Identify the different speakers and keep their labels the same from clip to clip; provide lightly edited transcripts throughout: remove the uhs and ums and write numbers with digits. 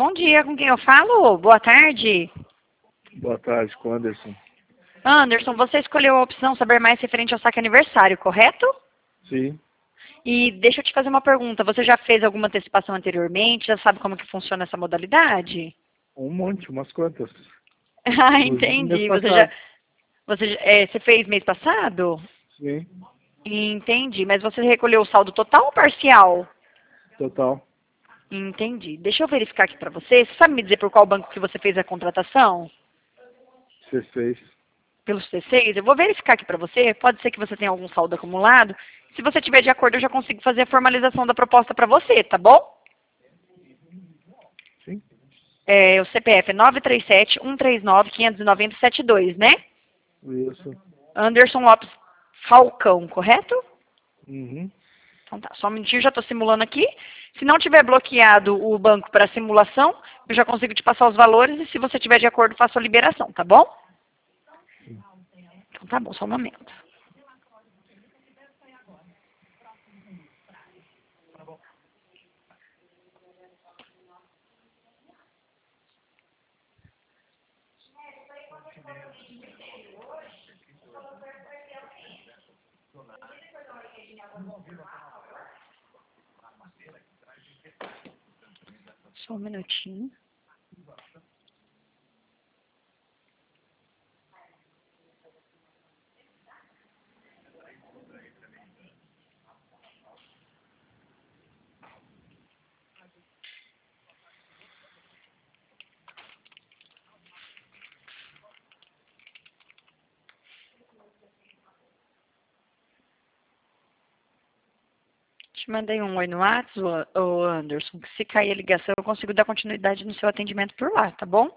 Speaker 1: Bom dia, com quem eu falo? Boa tarde.
Speaker 2: Boa tarde, com o Anderson.
Speaker 1: Anderson, você escolheu a opção saber mais referente ao saque aniversário, correto?
Speaker 2: Sim,
Speaker 1: E deixa eu te fazer uma pergunta. Você já fez alguma antecipação anteriormente? Já sabe como que funciona essa modalidade?
Speaker 2: um monte, umas quantas.
Speaker 1: Ah,
Speaker 2: Inclusive mês
Speaker 1: entendi.
Speaker 2: passado.
Speaker 1: Você fez mês passado?
Speaker 2: Sim,
Speaker 1: Entendi. Mas você recolheu o saldo total ou parcial?
Speaker 2: total.
Speaker 1: Entendi. Deixa eu verificar aqui para você. Você sabe me dizer por qual banco que você fez a contratação?
Speaker 2: C6.
Speaker 1: Pelo C6? Eu vou verificar aqui para você. Pode ser que você tenha algum saldo acumulado. Se você tiver de acordo, eu já consigo fazer a formalização da proposta para você, tá bom?
Speaker 2: Sim,
Speaker 1: O CPF é 937-139-590-72, né?
Speaker 2: isso.
Speaker 1: Anderson Lopes Falcão, correto?
Speaker 2: Uhum.
Speaker 1: Então tá, só um minutinho, já estou simulando aqui. Se não tiver bloqueado o banco para simulação, eu já consigo te passar os valores e se você tiver de acordo, faço a liberação, tá bom? Então tá bom, só um momento. Só um minutinho. Te mandei um oi no WhatsApp, ô Anderson, que se cair a ligação eu consigo dar continuidade no seu atendimento por lá, tá bom?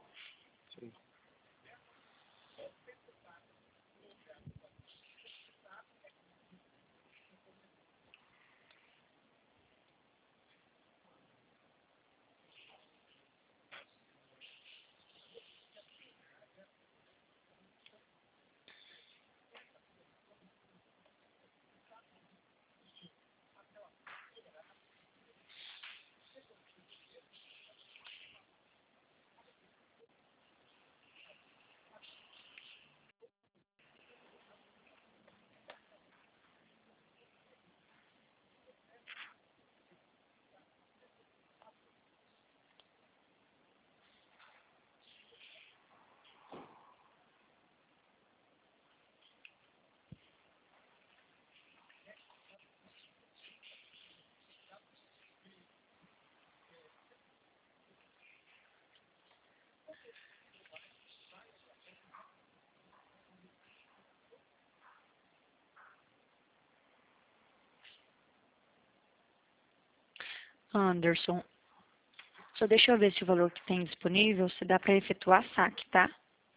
Speaker 1: Anderson, só deixa eu ver se o valor que tem disponível se dá para efetuar saque, tá?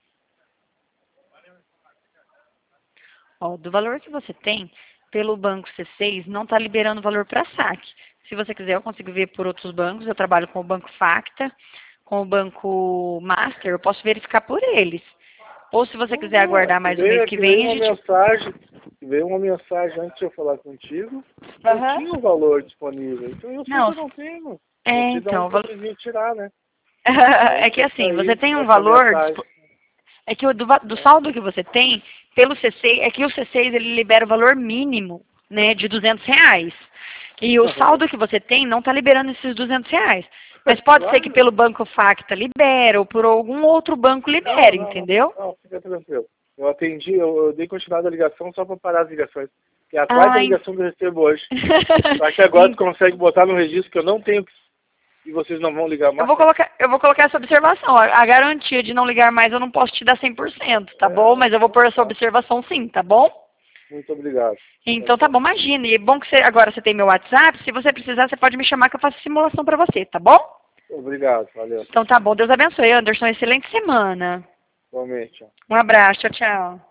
Speaker 1: Ó, do valor que você tem, pelo banco C6, não está liberando valor para saque. Se você quiser, eu consigo ver por outros bancos. Eu trabalho com o Banco Facta, com o Banco Master, eu posso verificar por eles. Ou se você quiser
Speaker 2: Não,
Speaker 1: aguardar mais o mês que
Speaker 2: veio
Speaker 1: vem, a
Speaker 2: uma
Speaker 1: gente...
Speaker 2: mensagem, veio uma mensagem antes de eu falar contigo, não
Speaker 1: Aham.
Speaker 2: tinha o valor disponível. Então eu sei que
Speaker 1: Não,
Speaker 2: eu não tenho. Não sei de
Speaker 1: então,
Speaker 2: onde vocês iam tirar, né?
Speaker 1: é
Speaker 2: Aí
Speaker 1: que
Speaker 2: que
Speaker 1: assim, você
Speaker 2: saiu
Speaker 1: tem um
Speaker 2: essa
Speaker 1: valor,
Speaker 2: mensagem.
Speaker 1: é que do saldo que você tem, pelo C6, é que o C6 ele libera o valor mínimo, né, de R$ 200. E o saldo que você tem não está liberando esses R$ 200. Mas pode ser que
Speaker 2: Claro.
Speaker 1: pelo Banco Facta libera, ou por algum outro banco
Speaker 2: Não,
Speaker 1: libere,
Speaker 2: não, não,
Speaker 1: entendeu?
Speaker 2: não, fica tranquilo. Eu atendi, eu dei continuidade à ligação só para parar as ligações. Que é a quarta
Speaker 1: Ah,
Speaker 2: ligação que eu recebo hoje. Só que agora tu consegue botar no registro que eu não tenho e vocês não vão ligar mais.
Speaker 1: eu vou colocar essa observação. A garantia de não ligar mais eu não posso te dar 100%, tá bom? Mas eu vou pôr essa observação sim, tá bom?
Speaker 2: Muito obrigado.
Speaker 1: Então tá bom, imagina. E é bom que agora você tem meu WhatsApp. Se você precisar, você pode me chamar que eu faço simulação pra você, tá bom?
Speaker 2: Obrigado, valeu.
Speaker 1: Então tá bom. Deus abençoe, Anderson. Excelente semana.
Speaker 2: Igualmente.
Speaker 1: Um abraço. Tchau, tchau.